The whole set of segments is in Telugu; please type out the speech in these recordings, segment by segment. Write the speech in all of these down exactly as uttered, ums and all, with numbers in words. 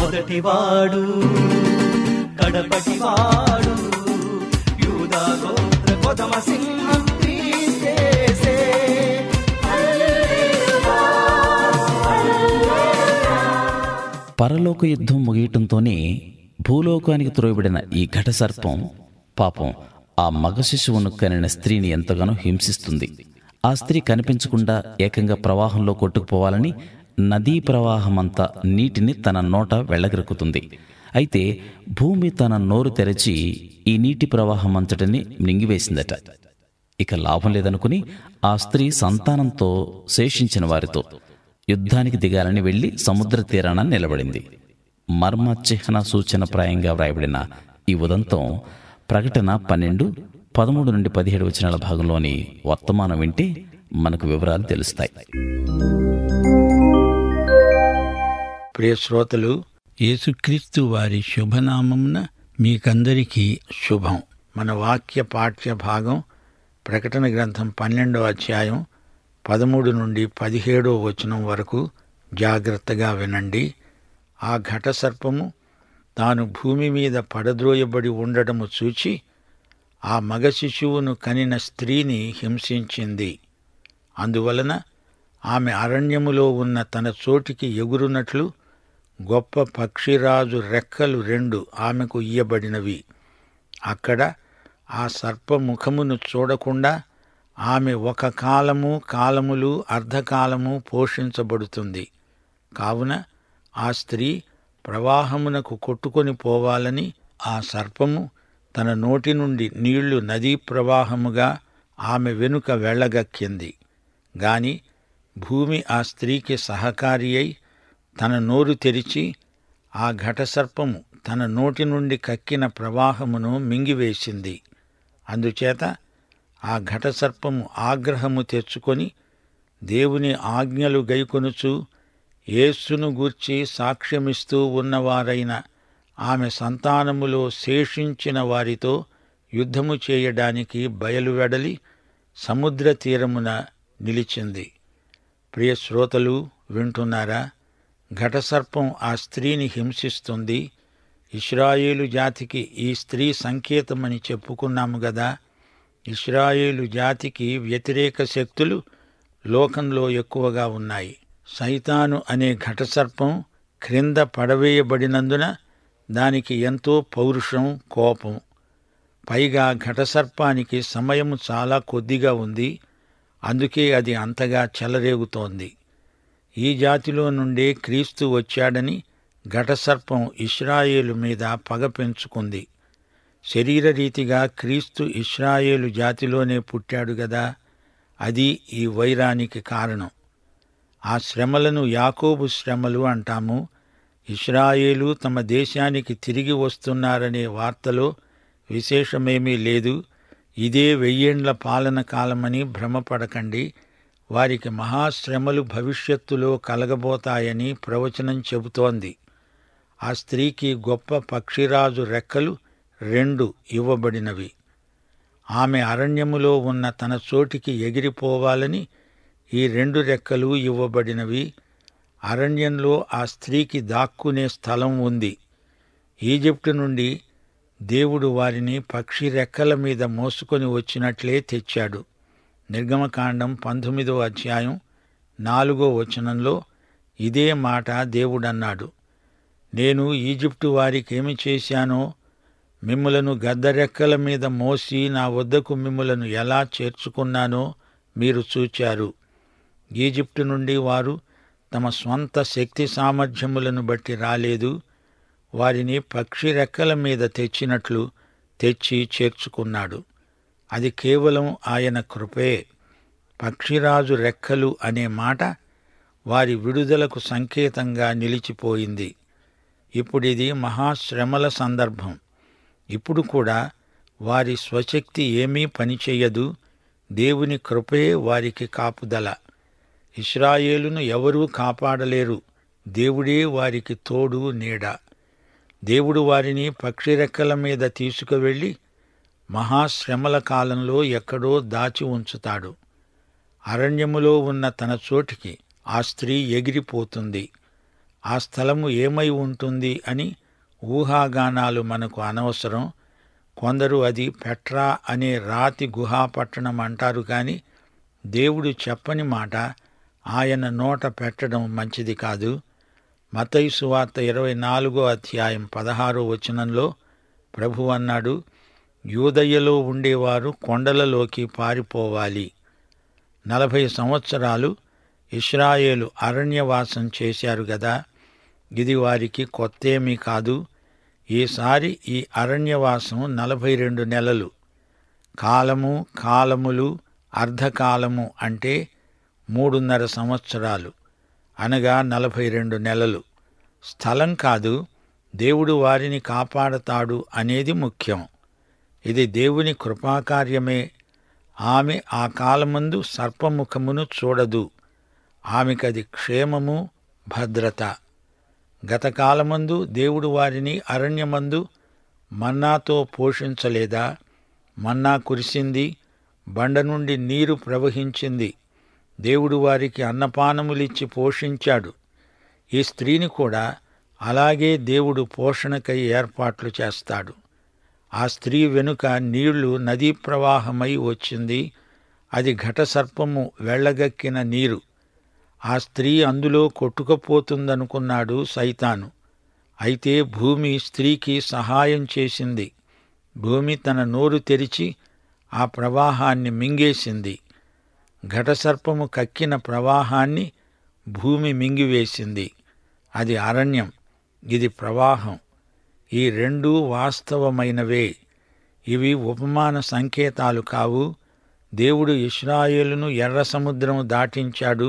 మొదటివాడు కడపటివాడు యూదా గోత్ర కొదమ సింహం క్రీస్తేసే. పరలోక యుద్ధం ముగియటంతోనే భూలోకానికి త్రోయబడిన ఈ ఘట సర్పం పాపం ఆ మగ శిశువును కనిన స్త్రీని ఎంతగానో హింసిస్తుంది. ఆ స్త్రీ కనిపించకుండా ఏకంగా ప్రవాహంలో కొట్టుకుపోవాలని నదీ ప్రవాహమంతా నీటిని తన నోట వెళ్ళగరుకుతుంది. అయితే భూమి తన నోరు తెరచి ఈ నీటి ప్రవాహమంతటిని మింగివేసిందట. ఇక లాభం లేదనుకుని ఆ స్త్రీ సంతానంతో శేషించిన వారితో యుద్ధానికి దిగాలని వెళ్లి సముద్ర తీరాన నిలబడింది. మర్మ చిహ్న సూచన ప్రాయంగా వ్రాయబడిన ఈ ఉదంతం ప్రకటన పన్నెండు పదమూడు నుండి పదిహేడు వచనాల భాగంలోని వర్తమానం వింటే మనకు వివరాలు తెలుస్తాయి. ప్రియ శ్రోతలు, యేసుక్రీస్తు వారి శుభనామమున మీకందరికీ శుభం. మన వాక్య పాఠ్య భాగం ప్రకటన గ్రంథం పన్నెండో అధ్యాయం పదమూడు నుండి పదిహేడో వచనం వరకు జాగ్రత్తగా వినండి. ఆ ఘట సర్పము తాను భూమి మీద పడద్రోయబడి ఉండటము చూచి ఆ మగ శిశువును కనిన స్త్రీని హింసించింది. అందువలన ఆమె అరణ్యములో ఉన్న తన చోటికి ఎగురునట్లు గొప్ప పక్షిరాజు రెక్కలు రెండు ఆమెకు ఇయ్యబడినవి. అక్కడ ఆ సర్పముఖమును చూడకుండా ఆమె ఒక కాలము, కాలములు, అర్ధకాలము పోషించబడుతుంది. కావున ఆ స్త్రీ ప్రవాహమునకు కొట్టుకొని పోవాలని ఆ సర్పము తన నోటి నుండి నీళ్లు నదీ ప్రవాహముగా ఆమె వెనుక వెళ్ళగక్కింది. గాని భూమి ఆ స్త్రీకి సహకారి అయి తన నోరు తెరిచి ఆ ఘటసర్పము తన నోటి నుండి కక్కిన ప్రవాహమును మింగివేసింది. అందుచేత ఆ ఘటసర్పము ఆగ్రహము తెచ్చుకొని దేవుని ఆజ్ఞలు గైకొనుచు యేసును గూర్చి సాక్ష్యమిస్తూ ఉన్నవారైన ఆమె సంతానములో శేషించిన వారితో యుద్ధము చేయడానికి బయలువెడలి సముద్ర తీరమున నిలిచింది. ప్రియ శ్రోతలు, వింటున్నారా? ఘటసర్పం ఆ స్త్రీని హింసిస్తుంది. ఇశ్రాయేలు జాతికి ఈ స్త్రీ సంకేతమని చెప్పుకున్నాము గదా. ఇశ్రాయేలు జాతికి వ్యతిరేక శక్తులు లోకంలో ఎక్కువగా ఉన్నాయి. సైతాను అనే ఘటసర్పం క్రింద పడవేయబడినందున దానికి ఎంతో పౌరుషం, కోపం. పైగా ఘటసర్పానికి సమయము చాలా కొద్దిగా ఉంది. అందుకే అది అంతగా చెలరేగుతోంది. ఈ జాతిలో నుండే క్రీస్తు వచ్చాడని ఘటసర్పం ఇశ్రాయేలు మీద పగ పెంచుకుంది. శరీరరీతిగా క్రీస్తు ఇశ్రాయేలు జాతిలోనే పుట్టాడు గదా. అది ఈ వైరానికి కారణం. ఆ శ్రమలను యాకోబు శ్రమలు అంటాము. ఇశ్రాయేలు తమ దేశానికి తిరిగి వస్తున్నారనే వార్తలో విశేషమేమీ లేదు. ఇదే వెయ్యేండ్ల పాలన కాలమని భ్రమపడకండి. వారికి మహాశ్రమలు భవిష్యత్తులో కలగబోతాయని ప్రవచనం చెబుతోంది. ఆ స్త్రీకి గొప్ప పక్షిరాజు రెక్కలు రెండు ఇవ్వబడినవి. ఆమె అరణ్యములో ఉన్న తన చోటికి ఎగిరిపోవాలని ఈ రెండు రెక్కలు ఇవ్వబడినవి. అరణ్యంలో ఆ స్త్రీకి దాక్కునే స్థలం ఉంది. ఈజిప్టు నుండి దేవుడు వారిని పక్షి రెక్కల మీద మోసుకొని వచ్చినట్లే తెచ్చాడు. నిర్గమకాండం పంతొమ్మిదో అధ్యాయం నాలుగో వచనంలో ఇదే మాట దేవుడన్నాడు. నేను ఈజిప్టు వారికేమి చేశానో మిమ్ములను గద్దరెక్కల మీద మోసి నా వద్దకు మిమ్ములను ఎలా చేర్చుకున్నానో మీరు చూచారు. ఈజిప్టు నుండి వారు తమ స్వంత శక్తి సామర్థ్యములను బట్టి రాలేదు. వారిని పక్షి రెక్కల మీద తెచ్చినట్లు తెచ్చి చేర్చుకున్నాడు. అది కేవలం ఆయన కృపే. పక్షిరాజు రెక్కలు అనే మాట వారి విడుదలకు సంకేతంగా నిలిచిపోయింది. ఇప్పుడిది మహాశ్రమల సందర్భం. ఇప్పుడు కూడా వారి స్వశక్తి ఏమీ పనిచెయ్యదు. దేవుని కృపే వారికి కాపుదల. ఇశ్రాయేలును ఎవరూ కాపాడలేరు. దేవుడే వారికి తోడు, నీడ. దేవుడు వారిని పక్షిరెక్కల మీద తీసుకువెళ్ళి మహాశ్రమల కాలంలో ఎక్కడో దాచి ఉంచుతాడు. అరణ్యములో ఉన్న తన చోటికి ఆ స్త్రీ ఎగిరిపోతుంది. ఆ స్థలము ఏమై ఉంటుంది అని ఊహాగానాలు మనకు అనవసరం. కొందరు అది పెట్రా అనే రాతి గుహాపట్టణం అంటారు కాని దేవుడు చెప్పని మాట ఆయన నోట పెట్టడం మంచిది కాదు. మత్తయి సువార్త ఇరవై నాలుగో అధ్యాయం పదహారో వచనంలో ప్రభు అన్నాడు, యూదయ్యలో ఉండేవారు కొండలలోకి పారిపోవాలి. నలభై సంవత్సరాలు ఇశ్రాయేలు అరణ్యవాసం చేశారు గదా, ఇది వారికి కొత్తేమీ కాదు. ఈసారి ఈ అరణ్యవాసం నలభై రెండు నెలలు. కాలము, కాలములు, అర్ధకాలము అంటే మూడున్నర సంవత్సరాలు, అనగా నలభై రెండు నెలలు. స్థలం కాదు, దేవుడు వారిని కాపాడతాడు అనేది ముఖ్యం. ఇది దేవుని కృపాకార్యమే. ఆమె ఆ కాలమందు సర్పముఖమును చూడదు. ఆమెకది క్షేమము, భద్రత. గతకాలమందు దేవుడు వారిని అరణ్యమందు మన్నాతో పోషించలేదా? మన్నా కురిసింది, బండ నుండి నీరు ప్రవహించింది. దేవుడు వారికి అన్నపానములిచ్చి పోషించాడు. ఈ స్త్రీని కూడా అలాగే దేవుడు పోషణకై ఏర్పాట్లు చేస్తాడు. ఆ స్త్రీ వెనుక నీళ్లు నదీ ప్రవాహమై వచ్చింది. అది ఘటసర్పము వెళ్ళగక్కిన నీరు. ఆ స్త్రీ అందులో కొట్టుకుపోతుందనుకున్నాడు సైతాను. అయితే భూమి స్త్రీకి సహాయం చేసింది. భూమి తన నోరు తెరిచి ఆ ప్రవాహాన్ని మింగేసింది. ఘటసర్పము కక్కిన ప్రవాహాన్ని భూమి మింగివేసింది. అది అరణ్యం, ఇది ప్రవాహం. ఈ రెండూ వాస్తవమైనవే. ఇవి ఉపమాన సంకేతాలు కావు. దేవుడు ఇశ్రాయేలును ఎర్ర సముద్రం దాటించాడు,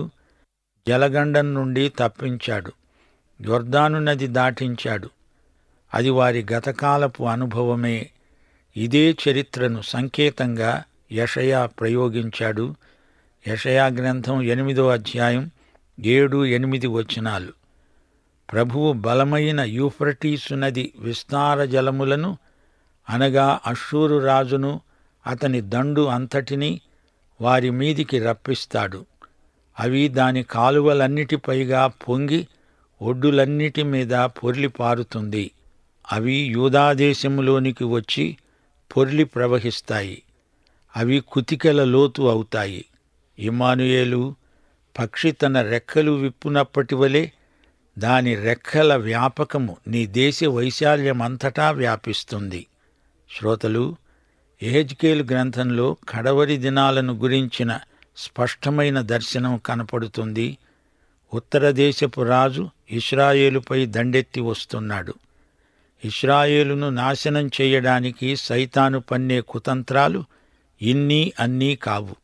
జలగండం నుండి తప్పించాడు, యొర్దాను నది దాటించాడు. అది వారి గతకాలపు అనుభవమే. ఇదే చరిత్రను సంకేతంగా యెషయా ప్రయోగించాడు. యెషయా గ్రంథం ఎనిమిదో అధ్యాయం ఏడు ఎనిమిది వచనాలు. ప్రభువు బలమైన యూఫ్రటీసు నది విస్తార జలములను, అనగా అష్షూరు రాజును అతని దండు అంతటినీ వారి మీదికి రప్పిస్తాడు. అవి దాని కాలువలన్నిటిపైగా పొంగి ఒడ్డులన్నిటి మీద పొర్లి పారుతుంది. అవి యూదాదేశములోనికి వచ్చి పొర్లి ప్రవహిస్తాయి. అవి కుతికెల లోతు అవుతాయి. ఇమ్మానుయేలు, పక్షి తన రెక్కలు విప్పునప్పటి వలె దాని రెక్కల వ్యాపకము నీ దేశ వైశాల్యమంతటా వ్యాపిస్తుంది. శ్రోతలు, యెహెజ్కేలు గ్రంథంలో కడవరి దినాలను గురించిన స్పష్టమైన దర్శనం కనపడుతుంది. ఉత్తర దేశపు రాజు ఇశ్రాయేలుపై దండెత్తి వస్తున్నాడు. ఇశ్రాయేలును నాశనం చేయడానికి సైతాను పన్నే కుతంత్రాలు ఇన్నీ అన్నీ కావు.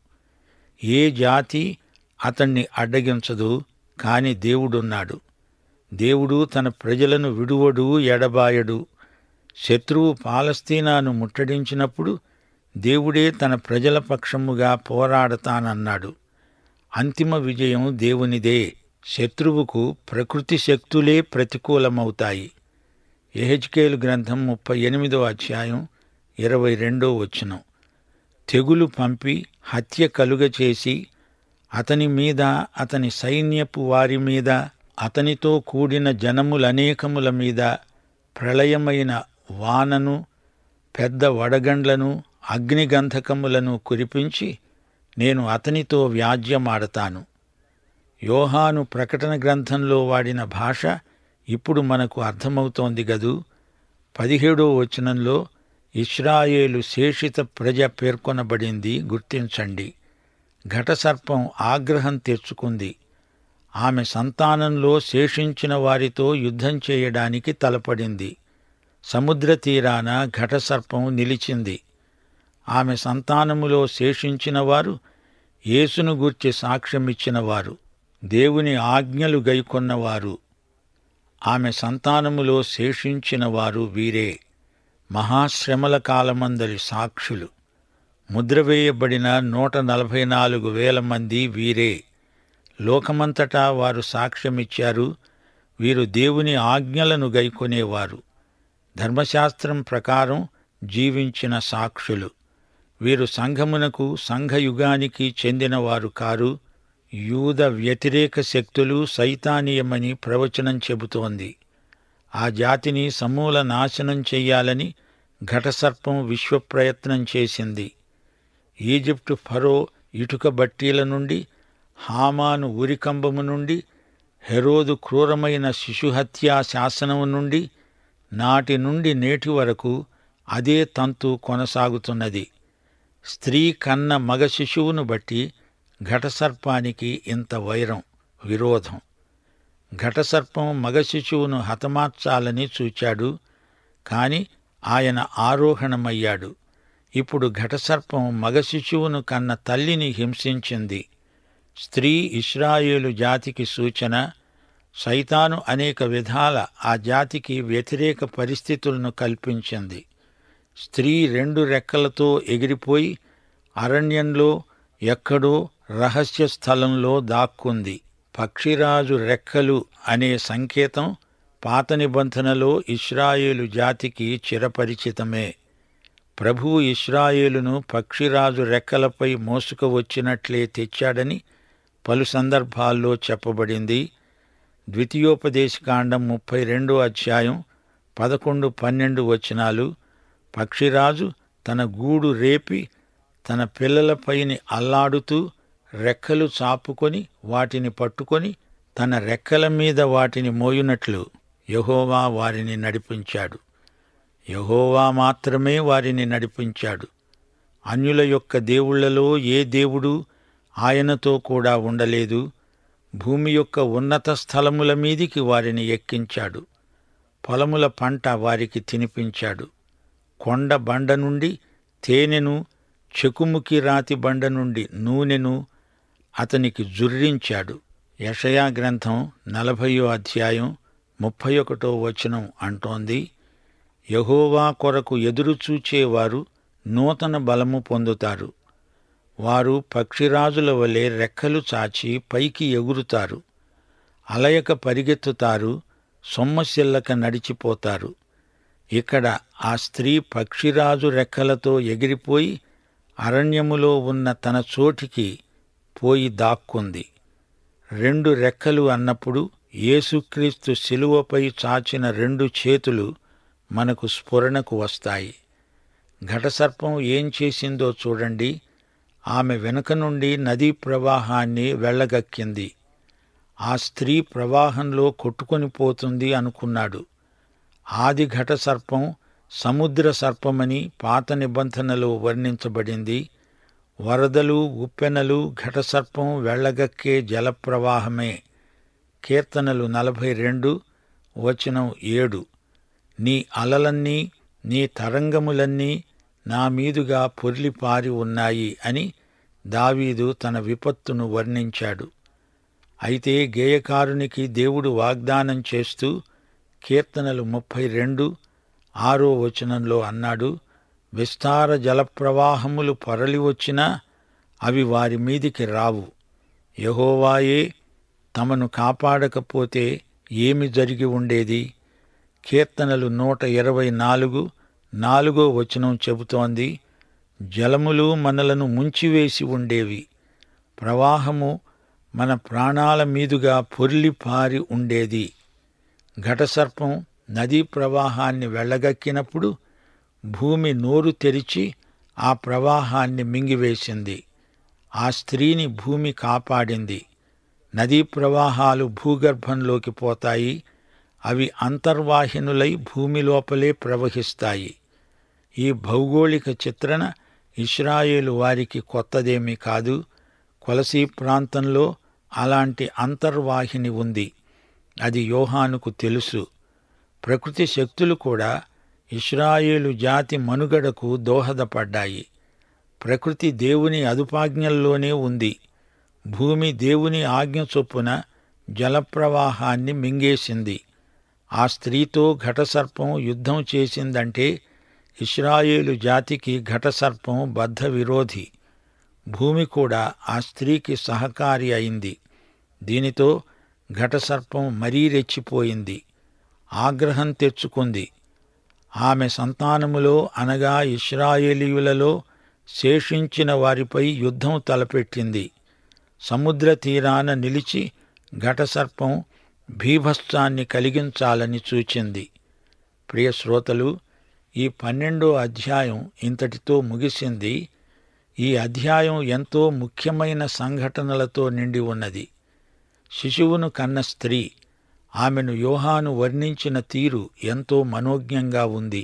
ఏ జాతి అతణ్ణి అడ్డగించదు, కాని దేవుడున్నాడు. దేవుడు తన ప్రజలను విడువడు, ఎడబాయడు. శత్రువు పాలస్తీనాను ముట్టడించినప్పుడు దేవుడే తన ప్రజల పక్షముగా పోరాడతానన్నాడు. అంతిమ విజయం దేవునిదే. శత్రువుకు ప్రకృతి శక్తులే ప్రతికూలమవుతాయి. యెహెజ్కేలు గ్రంథం ముప్పై ఎనిమిదో అధ్యాయం ఇరవై రెండో వచనం. తెగులు పంపి హత్య కలుగచేసి అతని మీద, అతని సైన్యపు వారి మీద, అతనితో కూడిన జనములనేకముల మీద ప్రళయమైన వానను, పెద్ద వడగండ్లను, అగ్నిగంధకములను కురిపించి నేను అతనితో వ్యాజ్యమాడతాను. యోహాను ప్రకటన గ్రంథంలో వాడిన భాష ఇప్పుడు మనకు అర్థమవుతోంది గదూ. పదిహేడో వచనంలో ఇశ్రాయేలు శేషిత ప్రజ పేర్కొనబడింది, గుర్తించండి. ఘటసర్పం ఆగ్రహం తెచ్చుకుంది. ఆమె సంతానంలో శేషించిన వారితో యుద్ధం చేయడానికి తలపడింది. సముద్ర తీరాన ఘటసర్పం నిలిచింది. ఆమె సంతానములో శేషించిన వారు యేసును గూర్చి సాక్ష్యమిచ్చినవారు, దేవుని ఆజ్ఞలు గైకొన్నవారు. ఆమె సంతానములో శేషించిన వారు వీరే, మహాశ్రమల కాలమందలి సాక్షులు. ముద్రవేయబడిన నూట నలభై నాలుగు వేల మంది వీరే. లోకమంతటా వారు సాక్ష్యమిచ్చారు. వీరు దేవుని ఆజ్ఞలను గైకొనేవారు, ధర్మశాస్త్రం ప్రకారం జీవించిన సాక్షులు. వీరు సంఘమునకు, సంఘయుగానికి చెందినవారు కారు, యూద వ్యతిరేక శక్తులు సైతానీయమని ప్రవచనం చెబుతోంది. ఆ జాతిని సమూల నాశనం చెయ్యాలని ఘటసర్పం విశ్వప్రయత్నం చేసింది. ఈజిప్టు ఫరో ఇటుక బట్టీల నుండి, హామాను ఉరికంబము నుండి, హెరోదు క్రూరమైన శిశుహత్యా శాసనము నుండి, నాటి నుండి నేటి వరకు అదే తంతు కొనసాగుతున్నది. స్త్రీ కన్న మగ శిశువును బట్టి ఘటసర్పానికి ఇంత వైరం, విరోధం. ఘటసర్పం మగ శిశువును హతమార్చాలని చూచాడు, కాని ఆయన ఆరోహణమయ్యాడు. ఇప్పుడు ఘటసర్పం మగ శిశువును కన్న తల్లిని హింసించింది. స్త్రీ ఇశ్రాయేలు జాతికి సూచన. సైతాను అనేక విధాల ఆ జాతికి వ్యతిరేక పరిస్థితులను కల్పించింది. స్త్రీ రెండు రెక్కలతో ఎగిరిపోయి అరణ్యంలో ఎక్కడో రహస్య స్థలంలో దాక్కుంది. పక్షిరాజు రెక్కలు అనే సంకేతం పాత నిబంధనలో ఇశ్రాయేలు జాతికి చిరపరిచితమే. ప్రభువు ఇశ్రాయేలును పక్షిరాజు రెక్కలపై మోసుకువచ్చినట్లే తెచ్చాడని పలు సందర్భాల్లో చెప్పబడింది. ద్వితీయోపదేశకాండం ముప్పై రెండో అధ్యాయం పదకొండు పన్నెండు వచనాలు. పక్షిరాజు తన గూడు రేపి తన పిల్లలపైని అల్లాడుతూ రెక్కలు చాపుకొని వాటిని పట్టుకొని తన రెక్కల మీద వాటిని మోయునట్లు యెహోవా వారిని నడిపించాడు. యెహోవా మాత్రమే వారిని నడిపించాడు. అన్యుల యొక్క దేవుళ్లలో ఏ దేవుడు ఆయనతో కూడా ఉండలేదు. భూమి యొక్క ఉన్నత స్థలముల మీదికి వారిని ఎక్కించాడు. పొలముల పంట వారికి తినిపించాడు. కొండ బండ నుండి తేనెను, చెకుముకి రాతి బండ నుండి నూనెను అతనికి జుర్రించాడు. యెషయా గ్రంథం నలభయో అధ్యాయం ముప్పై ఒకటో వచనం అంటోంది, యెహోవా కొరకు ఎదురుచూచేవారు నూతన బలము పొందుతారు. వారు పక్షిరాజుల వలె రెక్కలు చాచి పైకి ఎగురుతారు. అలయక పరిగెత్తుతారు, సొమ్మసిల్లక నడిచిపోతారు. ఇక్కడ ఆ స్త్రీ పక్షిరాజు రెక్కలతో ఎగిరిపోయి అరణ్యములో ఉన్న తన చోటికి పోయి దాక్కుంది. రెండు రెక్కలు అన్నప్పుడు యేసుక్రీస్తు శిలువపై చాచిన రెండు చేతులు మనకు స్ఫురణకు వస్తాయి. ఘటసర్పం ఏం చేసిందో చూడండి. ఆమె వెనుక నుండి నదీ ప్రవాహాన్ని వెళ్ళగక్కింది. ఆ స్త్రీ ప్రవాహంలో కొట్టుకొని పోతుంది అనుకున్నాడు. ఆది ఘటసర్పం సముద్ర సర్పమని పాత నిబంధనలో వర్ణించబడింది. వరదలు, ఉప్పెనలు ఘటసర్పం వెళ్ళగక్కే జలప్రవాహమే. కీర్తనలు నలభై రెండు వచనం ఏడు. నీ అలలన్నీ, నీ తరంగములన్నీ నా మీదుగా పొర్లిపారి ఉన్నాయి అని దావీదు తన విపత్తును వర్ణించాడు. అయితే గేయకారునికి దేవుడు వాగ్దానం చేస్తూ కీర్తనలు ముప్పై రెండు ఆరో వచనంలో అన్నాడు, విస్తార జలప్రవాహములు పొరలివచ్చినా అవి వారి మీదికి రావు. యెహోవాయే తమను కాపాడకపోతే ఏమి జరిగి ఉండేది? కీర్తనలు నూట ఇరవై నాలుగు నాలుగో వచనం చెబుతోంది, జలములు మనలను ముంచివేసి ఉండేవి, ప్రవాహము మన ప్రాణాల మీదుగా పొర్లిపారి ఉండేది. ఘటసర్పం నదీ ప్రవాహాన్ని వెళ్ళగక్కినప్పుడు భూమి నోరు తెరిచి ఆ ప్రవాహాన్ని మింగివేసింది. ఆ స్త్రీని భూమి కాపాడింది. నదీ ప్రవాహాలు భూగర్భంలోకి పోతాయి. అవి అంతర్వాహినులై భూమి లోపలే ప్రవహిస్తాయి. ఈ భౌగోళిక చిత్రణ ఇశ్రాయేలు వారికి కొత్తదేమీ కాదు. కొలసీ ప్రాంతంలో అలాంటి అంతర్వాహిని ఉంది. అది యోహానుకు తెలుసు. ప్రకృతి శక్తులు కూడా ఇశ్రాయేలు జాతి మనుగడకు దోహదపడ్డాయి. ప్రకృతి దేవుని అదుపాజ్ఞల్లోనే ఉంది. భూమి దేవుని ఆజ్ఞ చొప్పున జలప్రవాహాన్ని మింగేసింది. ఆ స్త్రీతో ఘటసర్పం యుద్ధం చేసిందంటే ఇశ్రాయేలు జాతికి ఘటసర్పం బద్ధ విరోధి. భూమి కూడా ఆ స్త్రీకి సహకారి అయింది. దీనితో ఘటసర్పం మరీ రెచ్చిపోయింది, ఆగ్రహం తెచ్చుకుంది. ఆమె సంతానములో అనగా ఇశ్రాయేలీయులలో శేషించిన వారిపై యుద్ధం తలపెట్టింది. సముద్ర తీరాన నిలిచి ఘటసర్పం భీభత్సాన్ని కలిగించాలని చూచింది. ప్రియ శ్రోతలు, ఈ పన్నెండో అధ్యాయం ఇంతటితో ముగిసింది. ఈ అధ్యాయం ఎంతో ముఖ్యమైన సంఘటనలతో నిండి ఉన్నది. శిశువును కన్న స్త్రీ, ఆమెను యోహాను వర్ణించిన తీరు ఎంతో మనోజ్ఞంగా ఉంది.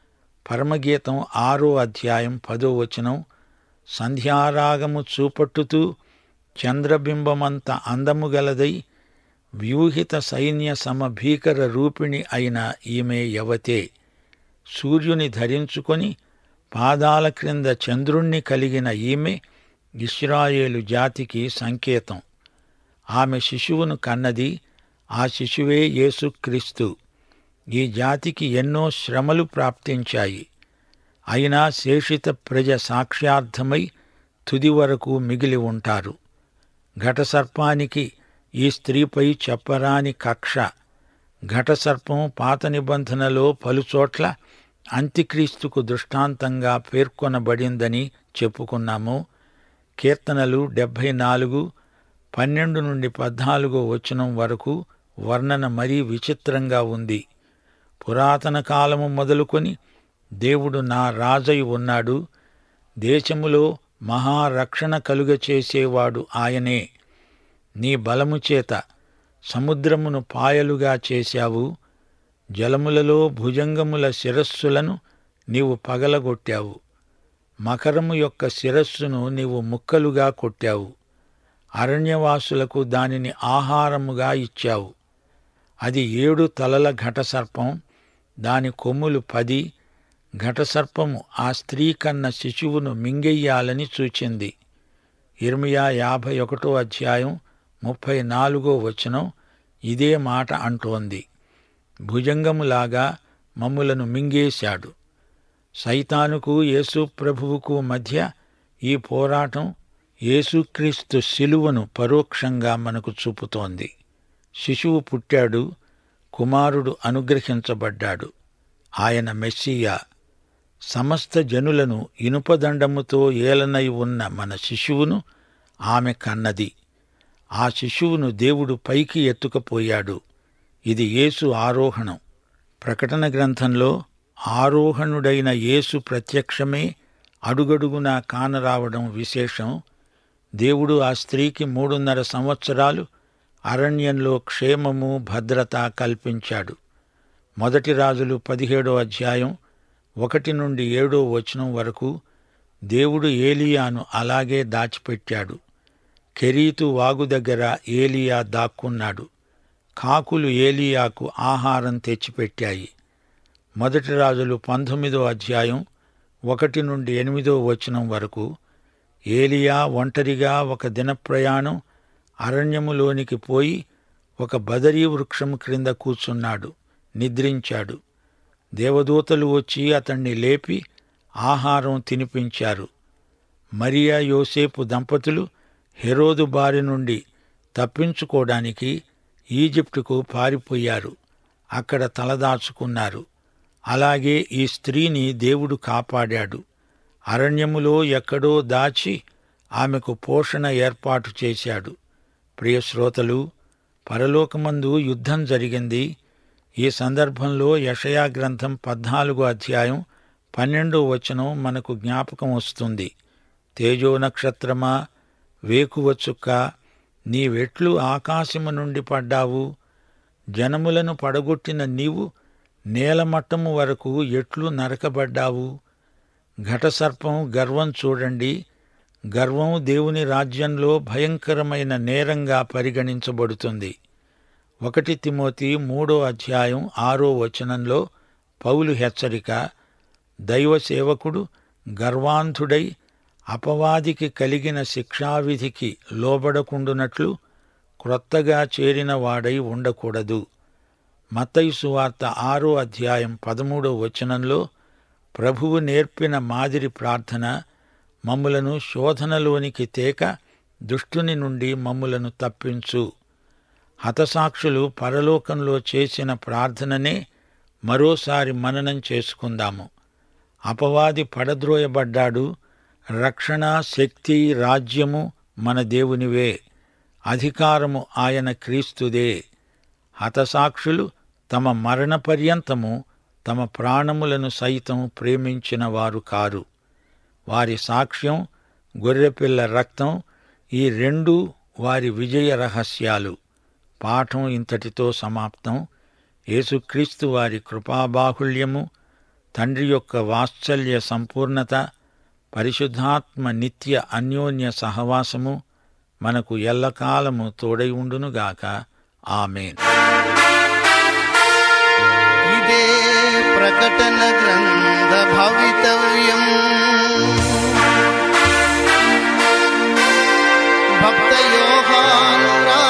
పరమగీతం ఆరో అధ్యాయం పదో వచనం, సంధ్యారాగము చూపట్టుతూ చంద్రబింబమంత అందము గలదై వ్యూహిత సైన్య సమభీకర రూపిణి అయిన ఈమె యవతే, సూర్యుని ధరించుకొని పాదాల క్రింద చంద్రుణ్ణి కలిగిన ఈమె ఇశ్రాయేలు జాతికి సంకేతం. ఆమె శిశువును కన్నది, ఆ శిశువే యేసుక్రీస్తు. ఈ జాతికి ఎన్నో శ్రమలు ప్రాప్తించాయి. అయినా శేషిత ప్రజ సాక్ష్యార్థమై తుది వరకు మిగిలి ఉంటారు. ఘటసర్పానికి ఈ స్త్రీపై చెప్పరాని కక్ష. ఘటసర్పం పాత నిబంధనలో పలుచోట్ల అంత్యక్రీస్తుకు దృష్టాంతంగా పేర్కొనబడిందని చెప్పుకున్నాము. కీర్తనలు డెబ్భై నాలుగు పన్నెండు నుండి పద్నాలుగో వచనం వరకు వర్ణన మరీ విచిత్రంగా ఉంది. పురాతన కాలము మొదలుకొని దేవుడు నా రాజై ఉన్నాడు, దేశములో మహారక్షణ కలుగచేసేవాడు ఆయనే. నీ బలము చేత సముద్రమును పాయలుగా చేశావు, జలములలో భుజంగముల శిరస్సులను నీవు పగలగొట్టావు, మకరము యొక్క శిరస్సును నీవు ముక్కలుగా కొట్టావు, అరణ్యవాసులకు దానిని ఆహారముగా ఇచ్చావు. అది ఏడు తలల ఘటసర్పం, దాని కొమ్ములు పది. ఘటసర్పము ఆ స్త్రీ కన్న శిశువును మింగెయ్యాలని చూచింది. ఇర్మియా యాభై ఒకటో అధ్యాయం ముప్పై నాలుగో వచనం ఇదే మాట అంటోంది. భుజంగములాగా మమ్ములను మింగేశాడు. సైతానుకు యేసు ప్రభువుకు మధ్య ఈ పోరాటం యేసుక్రీస్తు శిలువను పరోక్షంగా మనకు చూపుతోంది. శిశువు పుట్టాడు, కుమారుడు అనుగ్రహించబడ్డాడు. ఆయన మెస్సియా. సమస్త జనులను ఇనుపదండముతో ఏలనై ఉన్న మన శిశువును ఆమె కన్నది. ఆ శిశువును దేవుడు పైకి ఎత్తుకుపోయాడు. ఇది యేసు ఆరోహణం. ప్రకటన గ్రంథంలో ఆరోహణుడైన యేసు ప్రత్యక్షమే అడుగడుగునా కానరావడం విశేషం. దేవుడు ఆ స్త్రీకి మూడున్నర సంవత్సరాలు అరణ్యంలో క్షేమము భద్రత కల్పించాడు. మొదటి రాజులు పదిహేడో అధ్యాయం ఒకటి నుండి ఏడో వచనం వరకు దేవుడు ఏలీయాను అలాగే దాచిపెట్టాడు. కెరీతు వాగు దగ్గర ఏలీయా దాక్కున్నాడు. కాకులు ఏలీయాకు ఆహారం తెచ్చిపెట్టాయి. మొదటి రాజులు పంతొమ్మిదో అధ్యాయం ఒకటి నుండి ఎనిమిదో వచనం వరకు ఏలీయా ఒంటరిగా ఒక దిన ప్రయాణం అరణ్యములోనికి పోయి ఒక బదరీ వృక్షం క్రింద కూర్చున్నాడు, నిద్రించాడు. దేవదూతలు వచ్చి అతణ్ణి లేపి ఆహారం తినిపించారు. మరియా యోసేపు దంపతులు హెరోదు బారి నుండి తప్పించుకోవడానికి ఈజిప్టుకు పారిపోయారు. అక్కడ తలదాచుకున్నారు. అలాగే ఈ స్త్రీని దేవుడు కాపాడాడు. అరణ్యములో ఎక్కడో దాచి ఆమెకు పోషణ ఏర్పాటు చేశాడు. ప్రియశ్రోతలు, పరలోకమందు యుద్ధం జరిగింది. ఈ సందర్భంలో యెషయా గ్రంథం పద్నాలుగో అధ్యాయం పన్నెండో వచనం మనకు జ్ఞాపకం వస్తుంది. తేజో నక్షత్రమా, వేకువ చుక్క, నీవెట్లు ఆకాశము నుండి పడ్డావు? జనములను పడగొట్టిన నీవు నేలమట్టము వరకు ఎట్లు నరకబడ్డావు? ఘటసర్పం గర్వం చూడండి. గర్వం దేవుని రాజ్యంలో భయంకరమైన నేరంగా పరిగణించబడుతుంది. ఒకటి తిమోతి మూడో అధ్యాయం ఆరో వచనంలో పౌలు హెచ్చరిక, దైవ సేవకుడు గర్వాంధుడై అపవాదికి కలిగిన శిక్షావిధికి లోబడకుండునట్లు క్రొత్తగా చేరిన వాడై ఉండకూడదు. మత్తయి సువార్త ఆరో అధ్యాయం పదమూడో వచనంలో ప్రభువు నేర్పిన మాదిరి ప్రార్థన, మమ్ములను శోధనలోనికి తేక దుష్టుని నుండి మమ్ములను తప్పించు. హతసాక్షులు పరలోకంలో చేసిన ప్రార్థననే మరోసారి మననం చేసుకుందాము. అపవాది పడద్రోయబడ్డాడు. రక్షణ, శక్తి, రాజ్యము మన దేవునివే. అధికారము ఆయన క్రీస్తుదే. హతసాక్షులు తమ మరణ పర్యంతము తమ ప్రాణములను సైతం ప్రేమించిన వారు కారు. వారి సాక్ష్యం, గొర్రెపిల్ల రక్తం, ఈ రెండూ వారి విజయ రహస్యాలు. పాఠం ఇంతటితో సమాప్తం. యేసుక్రీస్తు వారి కృపాబాహుళ్యము, తండ్రి యొక్క వాత్సల్య సంపూర్ణత, పరిశుద్ధాత్మ నిత్య అన్యోన్య సహవాసము మనకు ఎల్లకాలము తోడై ఉండునుగాక. ఆమేన్. ఇదే ప్రకటన గ్రంథ భవితవ్యం. భక్త యోహాను